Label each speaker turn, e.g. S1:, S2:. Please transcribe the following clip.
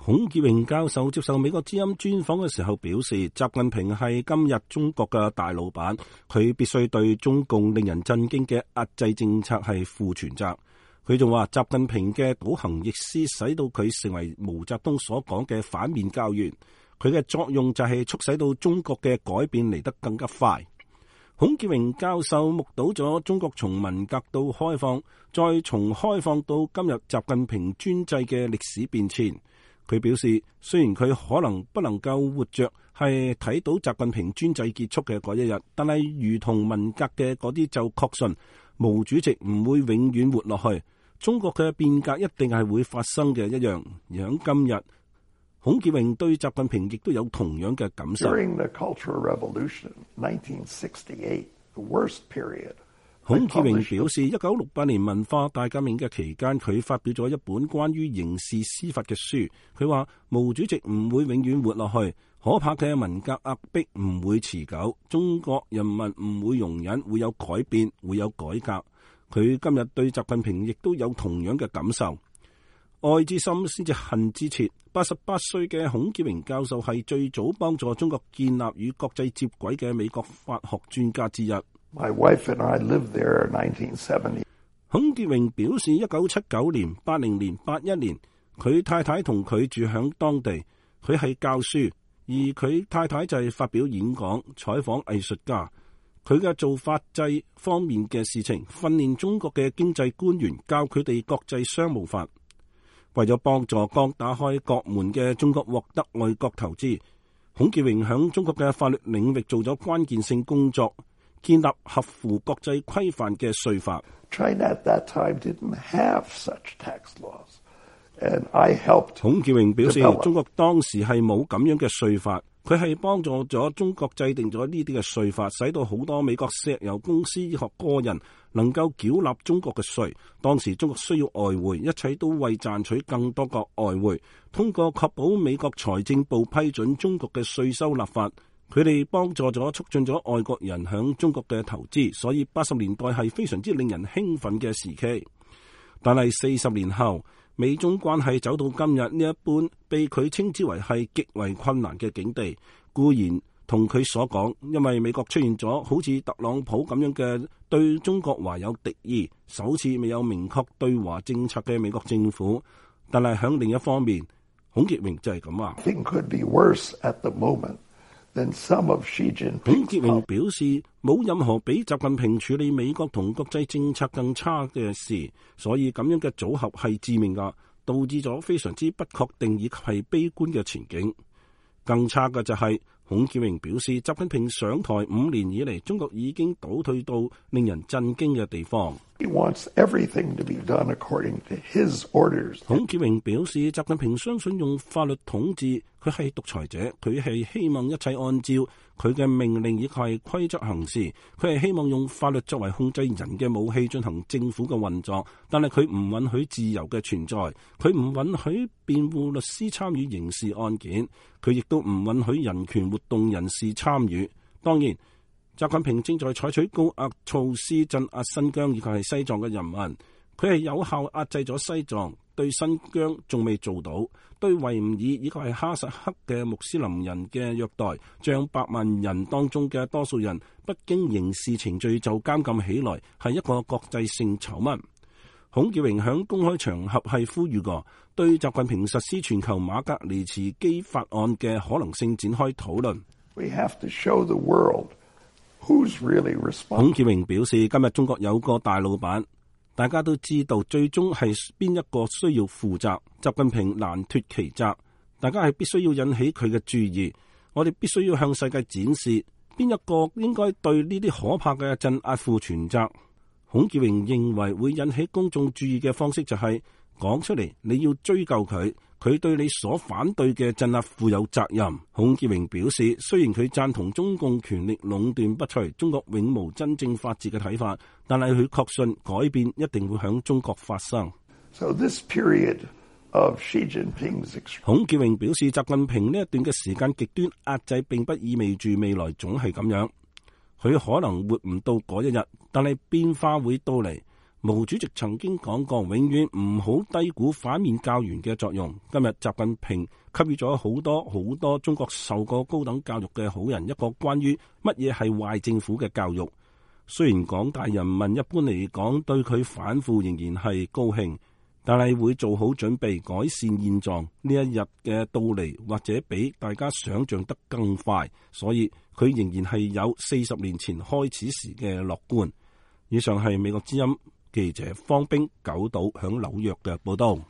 S1: 孔潔榮教授接受美國之音專訪嘅時候表示，習近平係今日中國嘅大老闆，佢必須對中共令人震驚嘅壓制政策係負全責。佢仲話，習近平嘅倒行逆施使到佢成為毛澤東所講嘅反面教員，佢嘅作用就係促使到中國嘅改變嚟得更加快。孔潔榮教授目睹咗中國從文革到開放，再從開放到今日習近平專制嘅歷史變遷。佢表示，雖然佢可能不能夠活着係睇到習近平專制結束嘅嗰一日，但係如同文革嘅嗰啲就確信毛主席唔會永遠活落去，中國嘅變革一定係會發生嘅一樣。而喺今日，孔潔榮對習近平亦都有同樣嘅感受。
S2: During the Cultural Revolution, 1968, the worst period.
S1: 孔潔榮表示，1968年文化大革命嘅期間，佢發表咗一本關於刑事司法嘅書。佢話毛主席唔會永遠活落去，可怕嘅文革壓迫唔會持久，中國人民唔會容忍，會有改變，會有改革。佢今日對習近平亦都有同樣嘅感受。愛之深先至恨之切。88歲嘅孔潔榮教授係最早幫助中國建立與國際接軌嘅美國法學專家之一。
S2: My wife and I lived there in 1970.
S1: 孔潔榮表示，1979年、80年、81年，佢太太同佢住響當地，佢係教書，而佢太太就係發表演講、採訪藝術家。佢嘅做法制方面嘅事情，訓練中國嘅經濟官員，教佢哋國際商務法。為咗幫助剛打開國門嘅中國獲得外國投資，孔潔榮響中國嘅法律領域做咗關鍵性工作，建立合乎國際規範嘅稅法。
S2: China at that time didn't have such tax laws, and I helped.
S1: 孔潔榮表示，中國當時係冇咁樣嘅稅法，佢係幫助咗中國制定咗呢啲嘅稅法，使到好多美國石油公司以及個人能夠繳納中國嘅稅。當時中國需要外匯，一切都為賺取更多個外匯，通過確保美國財政部批准中國嘅稅收立法。佢哋幫助咗促進咗外國人響中國嘅投資，所以80年代係非常之令人興奮嘅時期。但係40年後，美中關係走到今日呢一般，被佢稱之為係極為困難嘅境地。固然同佢所講，因為美國出現咗好似特朗普咁樣嘅對中國懷有敵意，首次未有明確對華政策嘅美國政府。但係響另一方面，孔潔榮就係咁話。孔潔榮表示，冇任何比習近平處理美國同國際政策更差嘅事，所以咁樣嘅組合係致命噶，導致咗非常之不確定以及係悲觀嘅前景。更差嘅就係，孔潔榮表示，習近平上台5年以嚟，中國已經倒退到令人震驚嘅地方。
S2: He wants everything to be done according to his orders.
S1: 孔潔榮表示，習近平相信用法律統治，佢係獨裁者，佢係希望一切按照佢嘅命令以及係規則行事，佢係希望用法律作為控制人嘅武器進行政府嘅運作，但係佢唔允許自由嘅存在，佢唔允許辯護律師參與刑事案件，佢亦都唔允許人權活動人士參與。當然，習近平正在採取高壓措施鎮壓新疆以及係西藏嘅人民，佢係有效壓制咗西藏，對新疆仲未做到，對維吾爾以及係哈薩克嘅穆斯林人嘅虐待，將100萬人當中嘅多數人不經刑事程序就監禁起來，係一個國際性醜聞。孔潔榮響公開場合係呼籲過，對習近平實施全球馬格尼茨基法案嘅可能性展開討論。
S2: We have to show the world who's really responsible.
S1: 孔潔榮表示，今日中國有個大老闆，大家都知道最終係邊一個需要負責，習近平難脫其責，大家係必須要引起佢嘅注意，我哋必須要向世界展示邊一個應該對呢啲可怕嘅鎮壓負全責。孔潔榮認為會引起公眾注意嘅方式就係講出嚟，你要追究佢，佢對你所反對嘅鎮壓負有責任。孔潔榮表示，雖然佢贊同中共權力壟斷不除，中國永無真正法治嘅睇法，但係佢確信改變一定會響中國發生。
S2: So this period of Xi Jinping's...
S1: 孔潔榮表示，習近平呢一段嘅時間極端壓制並不意味住未來總係咁樣，佢可能活唔到嗰一日，但係變化會到嚟。 毛主席曾經講過，永遠唔好低估反面教員嘅作用。今日習近平給予咗好多中國受過高等教育嘅好人一個關於乜嘢係壞政府嘅教育。雖然廣大人民一般嚟講對佢反腐仍然係高興，但係會做好準備改善現狀。呢一日嘅到嚟或者比大家想象得更快，所以佢仍然係有40年前開始時嘅樂觀。以上係美國之音記者方冰九島響紐約嘅報道。